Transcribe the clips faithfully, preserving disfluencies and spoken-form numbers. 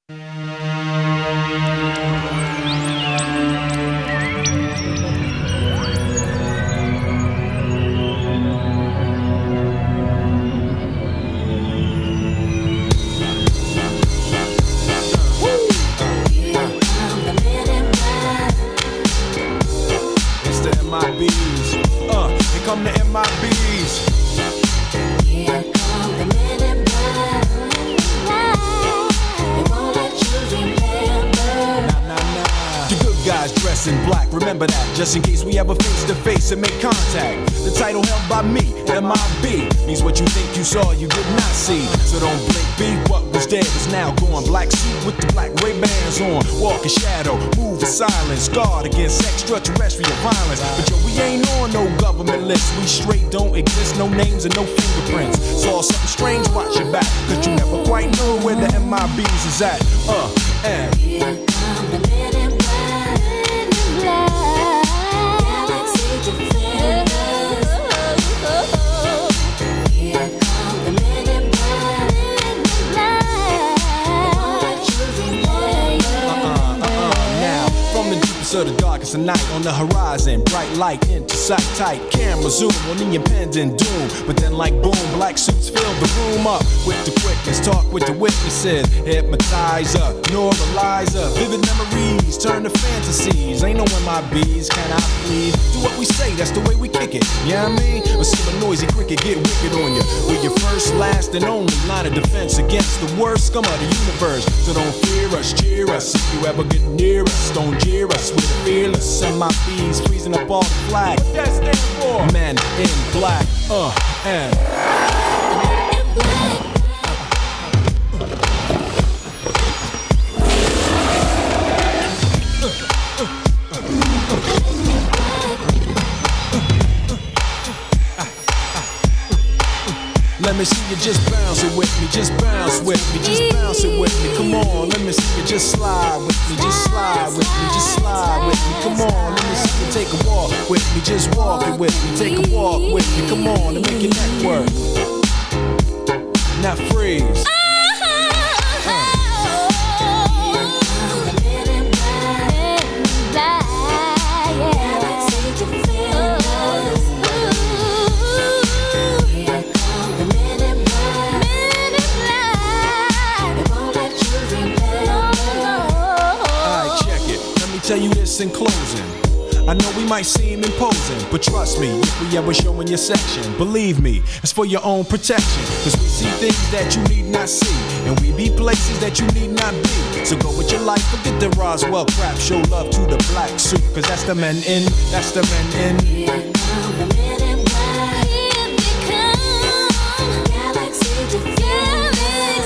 Come the M I Bs. Here come the men in black. They won't let you remember. Nah, nah, nah. The good guys dress in black, remember that. Just in case we ever face to face and make contact. The title held by me, M I B, means what you think you saw, you did not see. So don't blink, be what was dead is now gone. Black suit with the black Ray-Bans on. Walk in shadow, move in silence. Guard against extraterrestrial violence. But yo, we ain't on no government list. We straight don't exist, no names and no fingerprints. Saw something strange, watch your back. Cause you never quite know where the M I Bs is at. Uh, and Here come the men in black. Galaxy defenders. Here come the men in black. They won't let you remember. uh-uh, uh-uh, now from the deepest of the darkest of night on the horizon, bright light into sight tight. Camera zoom on the impending doom. But then like boom, black suits fill the room up with the quickness. Talk with the witnesses. Hypnotizer, neuralizer. Vivid memories turn to fantasies. Ain't no M I Bs, can I please? Do what we say, that's the way we kick it. Yeah, you know what I mean? Or see a noisy cricket get wicked on you. We're your first, last, and only line of defense against the worst scum of the universe. So don't fear us, cheer us. If you ever get near us, don't jeer us. We're fearless. M I Bs freezing up all the flag. What that stand for? Men in black. Uh, and let me see you just bounce it with me, just bounce with me, just bounce it with me. Come on, let me see you just slide with me, just slide with me, just slide with me. Come on, let me see you take a walk with me, just walk it with me, take a walk with me. Come on, and make your neck work. Now freeze. Tell you this in closing. I know we might seem imposing, but trust me, if we ever show in your section, believe me, it's for your own protection. Cause we see things that you need not see, and we be places that you need not be. So go with your life, forget the Roswell crap. Show love to the black suit, cause that's the men in, that's the men in. Here come the men in black. Here they come. Galaxy defenders.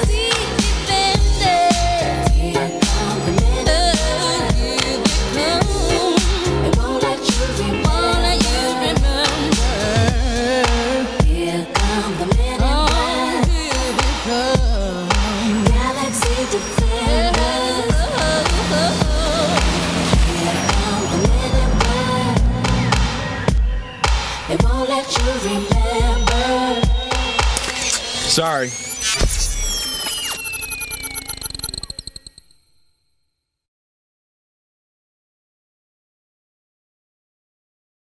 Here come the men in black. Sorry.